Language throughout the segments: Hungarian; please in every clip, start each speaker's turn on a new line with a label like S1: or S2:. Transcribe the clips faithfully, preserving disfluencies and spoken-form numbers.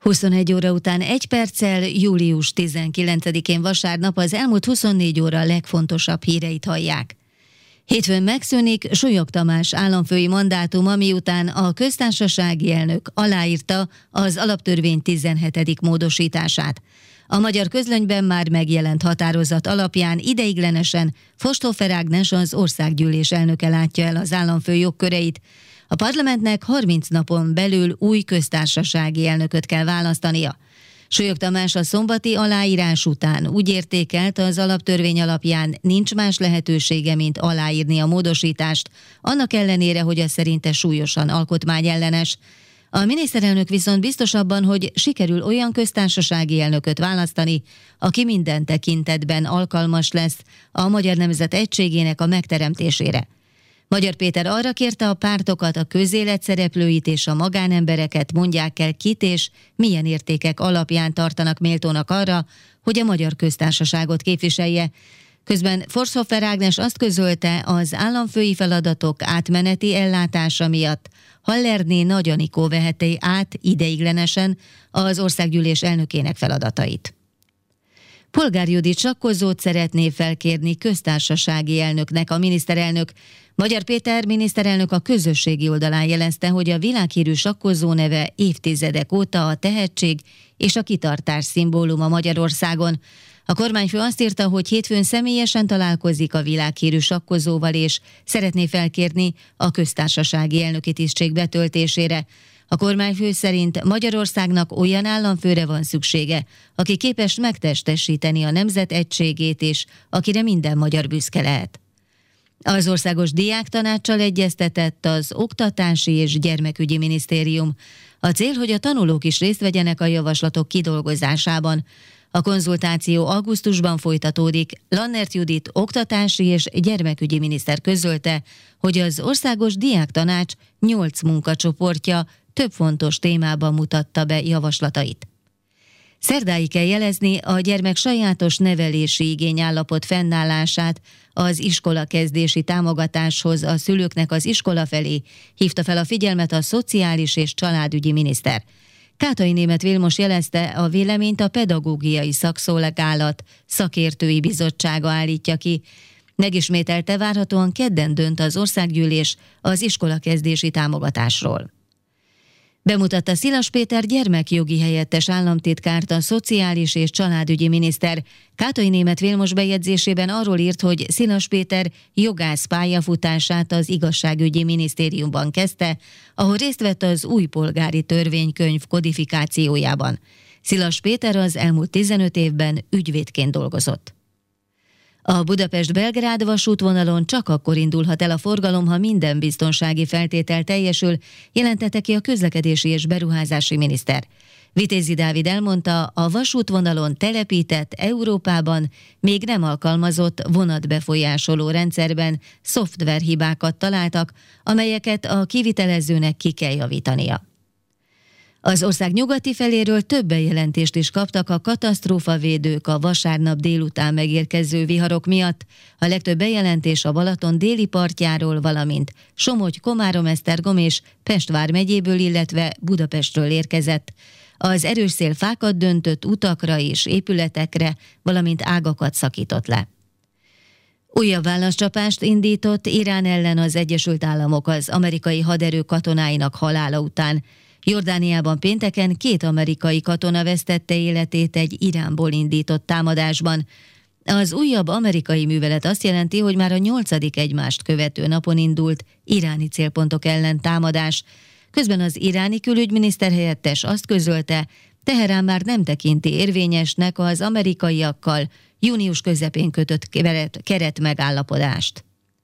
S1: huszonegy óra után egy perccel, július tizenkilencedikén vasárnap az elmúlt huszonnégy óra legfontosabb híreit hallják. Hétfőn megszűnik Súlyog Tamás államfői mandátuma, miután a köztársasági elnök aláírta az alaptörvény tizenhetedik módosítását. A Magyar Közlönyben már megjelent határozat alapján ideiglenesen Foxhofer Ágnes, az országgyűlés elnöke látja el az államfő jogköreit. A parlamentnek harminc napon belül új köztársasági elnököt kell választania. Súlyog Tamás a szombati aláírás után úgy értékelt, az alaptörvény alapján nincs más lehetősége, mint aláírni a módosítást, annak ellenére, hogy az szerinte súlyosan alkotmányellenes. A miniszterelnök viszont biztos abban, hogy sikerül olyan köztársasági elnököt választani, aki minden tekintetben alkalmas lesz a magyar nemzet egységének a megteremtésére. Magyar Péter arra kérte a pártokat, a közélet szereplőit és a magánembereket, mondják el, kit és milyen értékek alapján tartanak méltónak arra, hogy a magyar köztársaságot képviselje. Közben Foxhofer Ágnes azt közölte, az államfői feladatok átmeneti ellátása miatt Hallerné Nagy Anikó veheti át ideiglenesen az országgyűlés elnökének feladatait. Polgár Judit sakkozót szeretné felkérni köztársasági elnöknek a miniszterelnök. Magyar Péter miniszterelnök a közösségi oldalán jelezte, hogy a világhírű sakkozó neve évtizedek óta a tehetség és a kitartás szimbóluma Magyarországon. A kormányfő azt írta, hogy hétfőn személyesen találkozik a világhírű sakkozóval, és szeretné felkérni a köztársasági elnöki tisztség betöltésére. A kormányfő szerint Magyarországnak olyan államfőre van szüksége, aki képes megtestesíteni a nemzet egységét, és akire minden magyar büszke lehet. Az Országos Diáktanáccsal egyeztetett az Oktatási és Gyermekügyi Minisztérium. A cél, hogy a tanulók is részt vegyenek a javaslatok kidolgozásában. A konzultáció augusztusban folytatódik. Lannert Judit oktatási és gyermekügyi miniszter közölte, hogy az Országos Diáktanács nyolc munkacsoportja több fontos témában mutatta be javaslatait. Szerdáig kell jelezni a gyermek sajátos nevelési igényállapot fennállását, az iskolakezdési támogatáshoz a szülőknek az iskola felé hívta fel a figyelmet a szociális és családügyi miniszter. Kátai Németh Vilmos jelezte, a véleményt a Pedagógiai Szakszolgálat szakértői bizottsága állítja ki. Megismételte, várhatóan kedden dönt az országgyűlés az iskolakezdési támogatásról. Bemutatta Szilas Péter gyermekjogi helyettes államtitkárt a szociális és családügyi miniszter. Kátai Németh Vilmos bejegyzésében arról írt, hogy Szilas Péter jogász pályafutását az igazságügyi minisztériumban kezdte, ahol részt vett az új polgári törvénykönyv kodifikációjában. Szilas Péter az elmúlt tizenöt évben ügyvédként dolgozott. A Budapest-Belgrád vasútvonalon csak akkor indulhat el a forgalom, ha minden biztonsági feltétel teljesül, jelentette ki a közlekedési és beruházási miniszter. Vitézi Dávid elmondta, a vasútvonalon telepített, Európában még nem alkalmazott vonatbefolyásoló rendszerben szoftverhibákat találtak, amelyeket a kivitelezőnek ki kell javítania. Az ország nyugati feléről több bejelentést is kaptak a katasztrófavédők a vasárnap délután megérkező viharok miatt. A legtöbb bejelentés a Balaton déli partjáról, valamint Somogy, Komárom, Esztergom és Pest vármegyéből, illetve Budapestről érkezett. Az erős szél fákat döntött, utakra és épületekre, valamint ágakat szakított le. Újabb válaszcsapást indított Irán ellen az Egyesült Államok az amerikai haderő katonáinak halála után. Jordániában pénteken két amerikai katona vesztette életét egy Iránból indított támadásban. Az újabb amerikai művelet azt jelenti, hogy már a nyolcadik egymást követő napon indult iráni célpontok ellen támadás. Közben az iráni külügyminiszter helyettes azt közölte, Teherán már nem tekinti érvényesnek az amerikaiakkal június közepén kötött keretmegállapodást.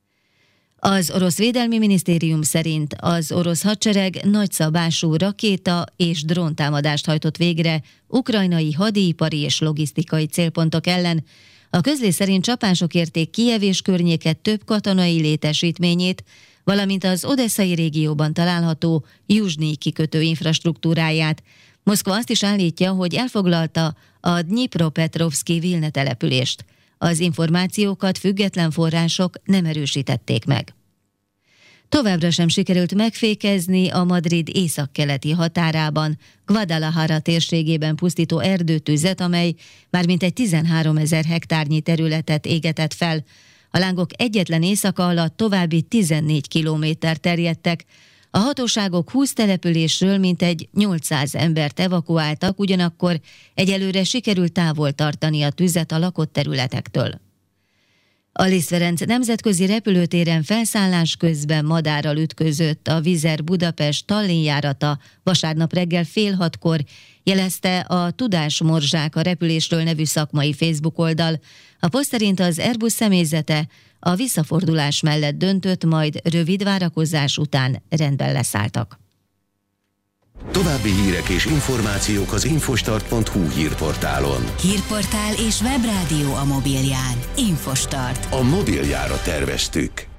S1: Az orosz védelmi minisztérium szerint az orosz hadsereg nagyszabású rakéta és dróntámadást hajtott végre ukrajnai hadipari és logisztikai célpontok ellen. A közlés szerint csapások érték Kijev és környéke több katonai létesítményét, valamint az odesszai régióban található Juzsnyi kikötő infrastruktúráját. Moszkva azt is állítja, hogy elfoglalta a Dnyipropetrovszki Vilna települést. Az információkat független források nem erősítették meg. Továbbra sem sikerült megfékezni a Madrid északkeleti határában, Guadalajara térségében pusztító erdőtüzet, amely már mintegy tizenháromezer hektárnyi területet égetett fel. A lángok egyetlen éjszaka alatt további tizennégy kilométer terjedtek. A hatóságok húsz településről mintegy nyolcszáz embert evakuáltak, ugyanakkor egyelőre sikerült távol tartani a tüzet a lakott területektől. A Liszt Ferenc nemzetközi repülőtéren felszállás közben madárral ütközött a Wizz Air Budapest Tallinn járata vasárnap reggel fél hatkor, jelezte a Tudás Morzsák a repülésről nevű szakmai Facebook oldal. A poszt szerint az Airbus személyzete a visszafordulás mellett döntött, majd rövid várakozás után rendben leszálltak.
S2: További hírek és információk az infostart pont hu hírportálon.
S3: Hírportál és webrádió a mobilján. Infostart.
S2: A mobiljára terveztük.